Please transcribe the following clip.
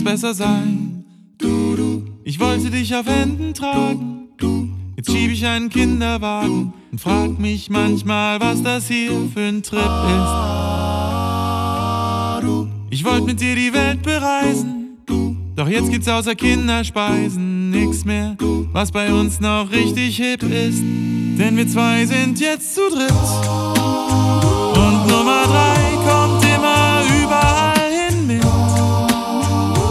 besser sein. Ich wollte dich auf Händen tragen, jetzt schieb ich einen Kinderwagen und frag mich manchmal, was das hier für ein Trip ist. Ich wollte mit dir die Welt bereisen, doch jetzt gibt's außer Kinderspeisen nix mehr, was bei uns noch richtig hip ist. Denn wir zwei sind jetzt zu dritt